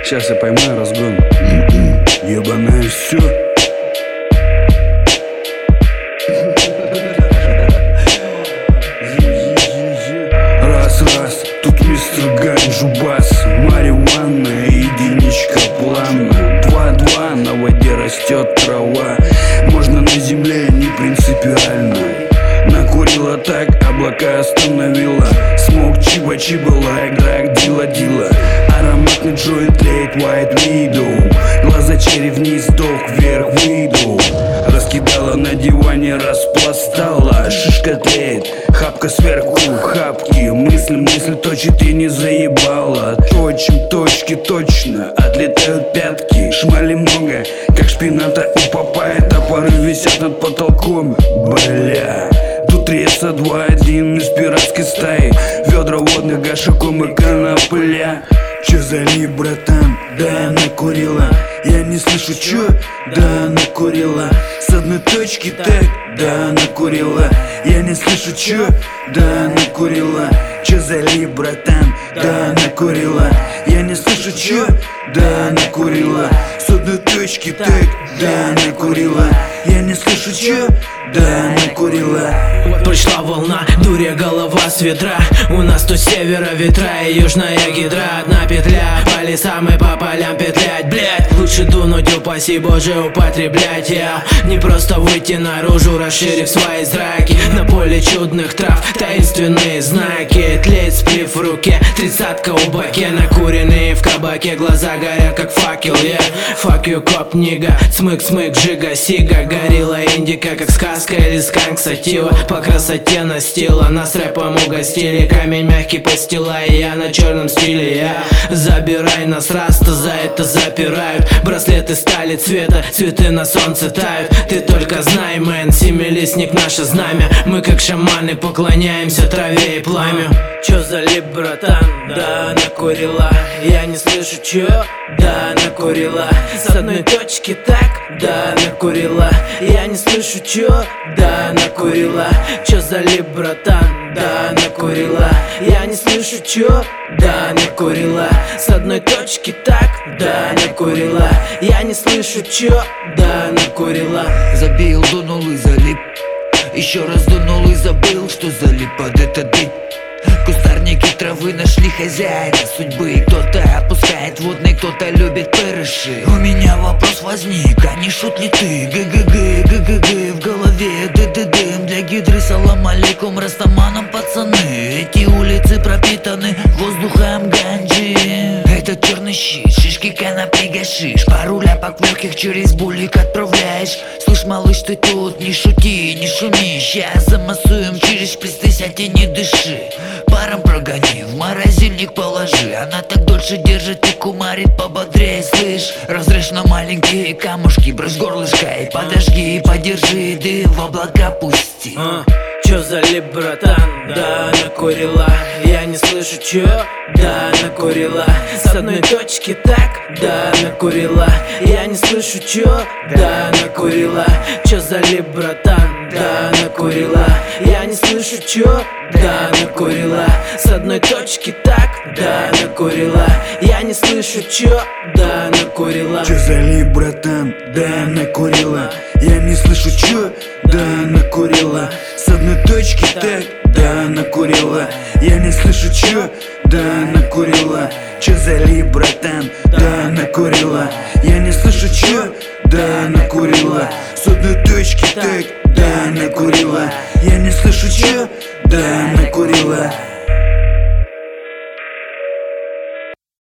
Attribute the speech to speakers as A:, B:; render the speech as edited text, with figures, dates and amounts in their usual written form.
A: Сейчас я поймаю разгон. Ебаное все. Раз, тут мистер Ганджубас, марихуана, единичка плана. 2-2, на воде растет трава. Можно на земле, не принципиально. Накурила так, облака остановила. Смог чиба-чиба, лайк, драк, дила-дила. Ароматный джойнт тлеет, white widow. Глаза черри вниз, вдох вверх, выйду. Раскидала на диване, распластала. Шишка тлеет, хапка сверху, хапки. Мысль точит и не заебала. Точим точки точно, отлетают пятки. Шмали много, как шпината у Папайи. Топоры висят над потолком, бля. Тут реса 2-1 из пиратской стаи. Ведра водных гашиком и конопля. Чё залип, братан? Да, накурила. Я не слышу, чё? Да, накурила. С одной точки так? Да, накурила. Я не слышу, чё? Да, накурила. Чё залип, братан? Да, накурила. Я не слышу, чё? Да, накурила. С одной точки так? Да, накурила. Я не слышу, чё? Да, накурила.
B: Пришла волна, дурья голова с ведра. У нас то севера ветра и южная гидра. Одна петля, по лесам и по полям петлять. Блять, лучше дунуть, упаси боже, употреблять. Я не просто выйти наружу, расширив свои зраки. На поле чудных трав, таинственные знаки. Тлеет сплив в руке, 30-ка у баке. Накуренные в кабаке, глаза горят как факел. Fuck you, коп, нига, смык-смык, жига-сига. Горилла индика, как сказка или сканк сатива. По красоте настила, нас рэпом угостили. Камень мягкий постила, и я на черном стиле. Забирай нас, раста, за это запирают. Браслеты стали цвета, цветы на солнце тают. Ты только знай, мэн, семилистник наше знамя. Мы как шаманы поклоняемся траве и пламю. Чё залип, братан? Да, накурила. Я не слышу, чё? Да, накурила. С одной точки так? Да, накурила. Я не слышу, чё? Да, накурила. Чё залип, братан? Да, накурила. Я не слышу, чё? Да, накурила. С одной точки так? Да, накурила. Я не слышу, чё? Да, накурила.
C: Забил, дунул и залип. Еще раз дунул и забыл, что залип под этот бит. Кустарники травы нашли хозяина судьбы. Кто-то опускает водный, кто-то любит пырыши. У меня вопрос возник, а не шут ли ты? ГГГ в голове, дым для гидры. Салам алейкум растаманам, пацаны. Эти улицы пропитаны воздухом ганджи. Этот черный щит, шишки конопли гашиш. Пару ляпок легких через булик отправляешь. Слышь, малыш, ты тут, не шути, не шуми. Сейчас замассуем через шприц, ты сядь и не дыши. Паром прогони, в морозильник положи. Она так дольше держит и кумарит пободрее. Слышь, разрежь на маленькие камушки, брось горлышко и подожги, и подержи, дым в облака пусти.
B: Чё залип, братан? Да, накурила. Я не слышу, чё? Да, накурила. С одной точки так? Да, накурила. Я не слышу, чё? Да, накурила. Чё залип, братан? Да, накурила. Я не слышу, чё? Да, накурила. С одной точки так? Да, накурила. Я не слышу, чё? Да, накурила.
A: Чё залип, братан? Да, накурила. Я не слышу, чё? Да, накурила. С одной точки так? Да, накурила. Я не слышу, чё? Да, накурила. Чё залип, братан? Да, накурила. Я не слышу, чё? Да, накурила. С одной точки так? Да, накурила. Я не слышу, чё? Да, накурила.